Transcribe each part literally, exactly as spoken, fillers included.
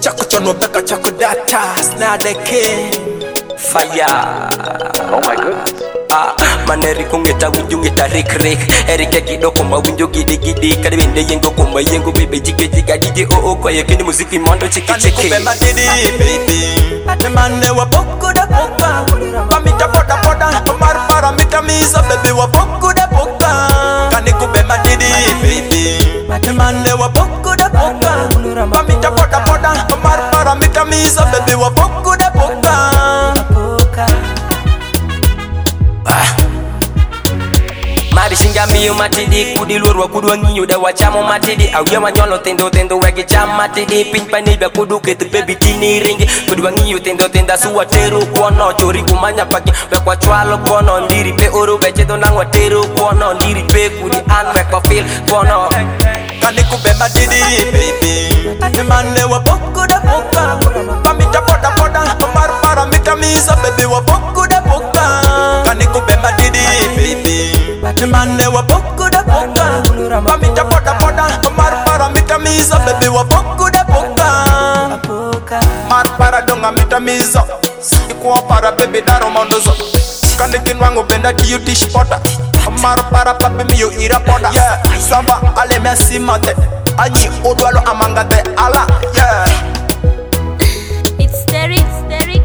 Chako chono beka chako data Snare the king Fire. Oh my goodness. Ah, maneri kungeta winju ngeta rik rik Erike kidoko ma winju gidi gidi Kari wende yengo kuma yengo bebe jike jika D J O O kwa yekini muziki mondo chiki chiki Kani kubema didi baby Ate mane wa poku da poka Pamita poda poda Omar para mita misa baby wa poku da poka Kani kubema didi baby Ate mane wa poku da poka Pamita poda poda Omar para mita misa baby wa poku da poka Mari shinga miyo matidi Kudi lurwa kudu wangiyo da wachamo matidi Awia wanyolo tendo tendo wegi cham matidi Pin panibia kudu ketu baby tini ringi Kudu wangiyo tendo tenda suwa teru kono Chori kumanya paki wekwa chwalo kono Ndiri pe uru bechedo nangwa teru kono Ndiri pe kudi an wekwa feel kono Kani kubema didi baby Ate mane wa poku da poka Pamita poda poda Omar para mita misa baby wa poku da poka Kani kubema didi baby Ate mane wa poku da poka Pamita poda poda Omar para mita misa baby wa poku da poka Mar para donga mita miso Ikuwa para baby daro mondozo Kani kinwangu benda diyu tish pota Omar para papi miyo ira poda Yeah, samba ale mesi mate Anyi odwalo amangate ala Yeah It's Derek, it's Derek.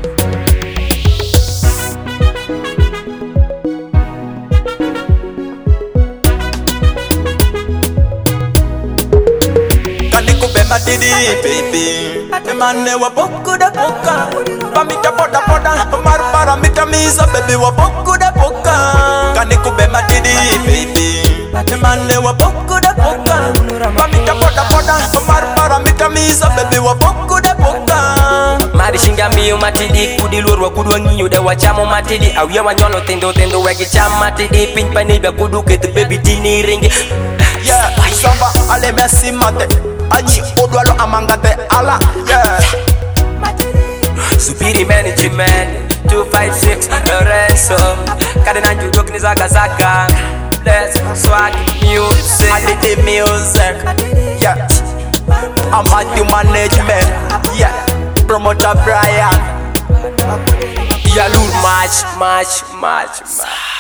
Kani kubema didi baby Ate mane wa poku da poka Pamita poda poda Omar para mita misa baby wa poku da poka Kani kubema didi baby Ate mane wa poku da poka Pamita poda poda Omar para mita misa baby wa poku da poka Mari shinga miyo matidi Kudi lurwa kudu wangiyo da wachamo matidi Awia wanyolo tendo tendo wegi cham matidi Pin panibia kudu ketu baby tini ringi Yeah, samba ale mesi mate Anyi odwalo amangate ala Yeah Supiri management two five six Lorenzo Kade nanju dok ni zaga zaga Let's swag music Alite music Yeah I'm at the management Yeah Promoter Brian Yalur match match match match